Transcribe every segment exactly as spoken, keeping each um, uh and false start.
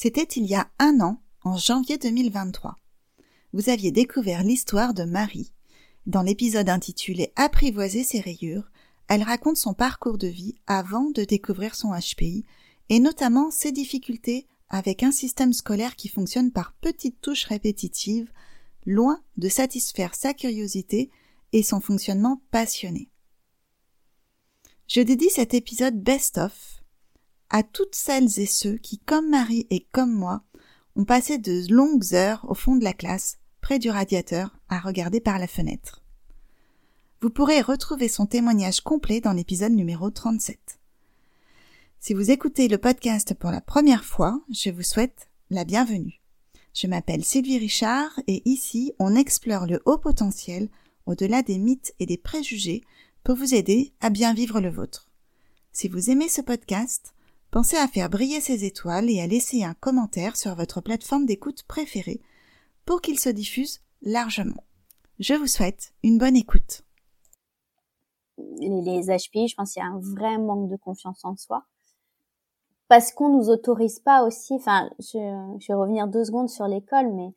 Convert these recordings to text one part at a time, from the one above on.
C'était il y a un an, en janvier deux mille vingt-trois. Vous aviez découvert l'histoire de Marie. Dans l'épisode intitulé « Apprivoiser ses rayures », elle raconte son parcours de vie avant de découvrir son H P I et notamment ses difficultés avec un système scolaire qui fonctionne par petites touches répétitives, loin de satisfaire sa curiosité et son fonctionnement passionné. Je dédie cet épisode best-of à toutes celles et ceux qui, comme Marie et comme moi, ont passé de longues heures au fond de la classe, près du radiateur, à regarder par la fenêtre. Vous pourrez retrouver son témoignage complet dans l'épisode numéro trente-sept. Si vous écoutez le podcast pour la première fois, je vous souhaite la bienvenue. Je m'appelle Sylvie Richard et ici, on explore le haut potentiel au-delà des mythes et des préjugés pour vous aider à bien vivre le vôtre. Si vous aimez ce podcast, pensez à faire briller ses étoiles et à laisser un commentaire sur votre plateforme d'écoute préférée pour qu'il se diffuse largement. Je vous souhaite une bonne écoute. Les, les H P I, je pense qu'il y a un vrai manque de confiance en soi. Parce qu'on nous autorise pas aussi, enfin, je, je vais revenir deux secondes sur l'école, mais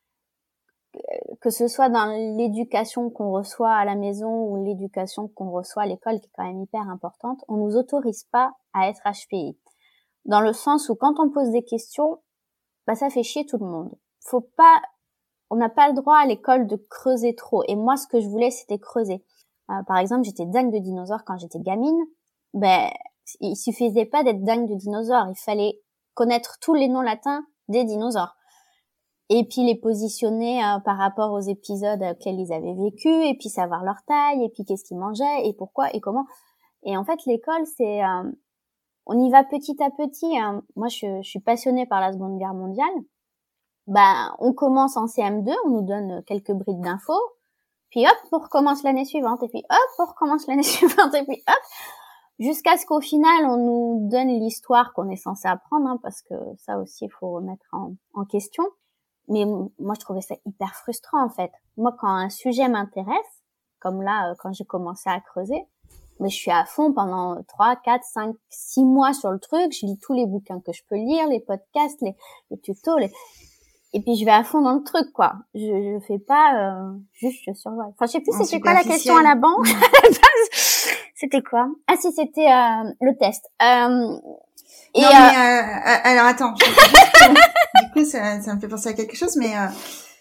que ce soit dans l'éducation qu'on reçoit à la maison ou l'éducation qu'on reçoit à l'école, qui est quand même hyper importante, on nous autorise pas à être H P I. Dans le sens où quand on pose des questions, bah ça fait chier tout le monde. Faut pas, on n'a pas le droit à l'école de creuser trop. Et moi, ce que je voulais, c'était creuser. Euh, par exemple, j'étais dingue de dinosaures quand j'étais gamine. Ben, il suffisait pas d'être dingue de dinosaures. Il fallait connaître tous les noms latins des dinosaures. Et puis les positionner euh, par rapport aux épisodes auxquels ils avaient vécu, et puis savoir leur taille, et puis qu'est-ce qu'ils mangeaient, et pourquoi, et comment. Et en fait, l'école, c'est... Euh, on y va petit à petit. Hein. Moi, je, je suis passionnée par la Seconde Guerre mondiale. Ben, on commence en C M deux, on nous donne quelques brides d'infos, puis hop, on recommence l'année suivante, et puis hop, on recommence l'année suivante, et puis hop, jusqu'à ce qu'au final, on nous donne l'histoire qu'on est censé apprendre, hein, parce que ça aussi, il faut remettre en, en question. Mais moi, je trouvais ça hyper frustrant, en fait. Moi, quand un sujet m'intéresse, comme là, quand j'ai commencé à creuser, mais je suis à fond pendant trois, quatre, cinq, six mois sur le truc. Je lis tous les bouquins que je peux lire, les podcasts, les, les tutos, les... et puis je vais à fond dans le truc, quoi. Je, je fais pas euh, juste je survole. Enfin, je sais plus En c'était quoi la question à la banque. C'était quoi? Ah si, c'était euh, le test. Euh, et non, euh... mais euh, alors attends. Je, juste, du coup, ça, ça me fait penser à quelque chose, mais euh,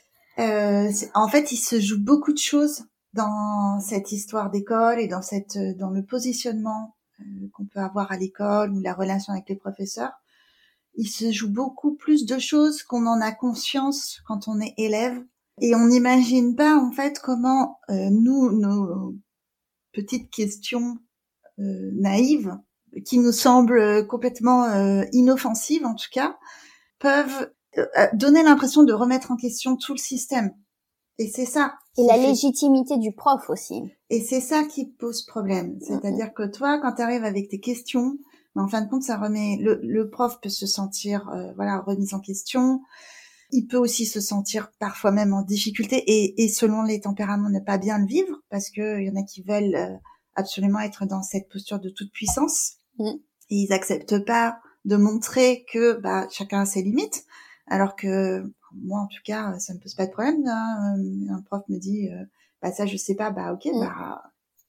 euh, en fait, il se joue beaucoup de choses dans cette histoire d'école et dans cette dans le positionnement euh, qu'on peut avoir à l'école ou la relation avec les professeurs. Il se joue beaucoup plus de choses qu'on en a conscience quand on est élève et on n'imagine pas en fait comment euh, nous nos petites questions euh, naïves qui nous semblent complètement euh, inoffensives en tout cas peuvent euh, donner l'impression de remettre en question tout le système. Et c'est ça. Et la fait... légitimité du prof aussi. Et c'est ça qui pose problème. C'est-à-dire mm-hmm. que toi, quand tu arrives avec tes questions, en fin de compte, ça remet le, le prof peut se sentir euh, voilà remis en question. Il peut aussi se sentir parfois même en difficulté et, et selon les tempéraments ne pas bien le vivre parce que il y en a qui veulent euh, absolument être dans cette posture de toute puissance mm. et ils acceptent pas de montrer que bah chacun a ses limites. Alors que moi, en tout cas, ça me pose pas de problème. Hein. Un prof me dit, euh, bah ça, je sais pas, bah ok, mmh. bah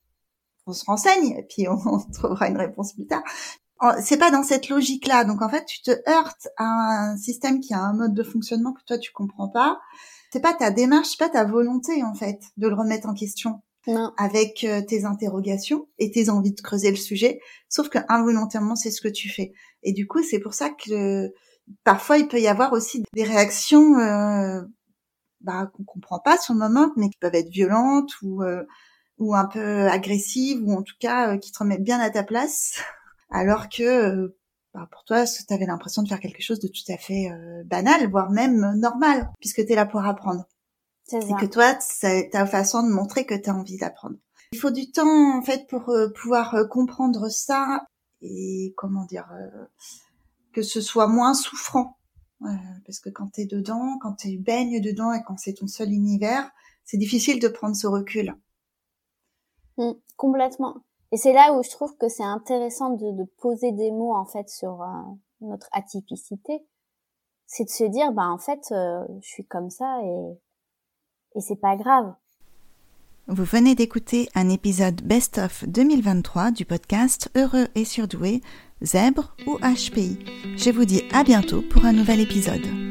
on se renseigne et puis on, on trouvera une réponse plus tard. C'est pas dans cette logique-là. Donc en fait, tu te heurtes à un système qui a un mode de fonctionnement que toi tu comprends pas. C'est pas ta démarche, c'est pas ta volonté en fait de le remettre en question. Non. Avec euh, tes interrogations et tes envies de creuser le sujet. Sauf que involontairement, c'est ce que tu fais. Et du coup, c'est pour ça que parfois, il peut y avoir aussi des réactions euh, bah, qu'on comprend pas sur le moment, mais qui peuvent être violentes ou, euh, ou un peu agressives, ou en tout cas euh, qui te remettent bien à ta place, alors que euh, bah, pour toi, tu avais l'impression de faire quelque chose de tout à fait euh, banal, voire même normal, puisque tu es là pour apprendre. C'est ça. Et que toi, c'est ta façon de montrer que tu as envie d'apprendre. Il faut du temps, en fait, pour euh, pouvoir euh, comprendre ça et, comment dire... Euh, que ce soit moins souffrant. Euh, parce que quand t'es dedans, quand tu baignes dedans et quand c'est ton seul univers, c'est difficile de prendre ce recul. Mmh, complètement. Et c'est là où je trouve que c'est intéressant de, de poser des mots en fait sur euh, notre atypicité. c'est de se dire, bah en fait, euh, je suis comme ça et et c'est pas grave. Vous venez d'écouter un épisode Best of deux mille vingt-trois du podcast Heureux et surdoué, Zèbre ou H P I. Je vous dis à bientôt pour un nouvel épisode.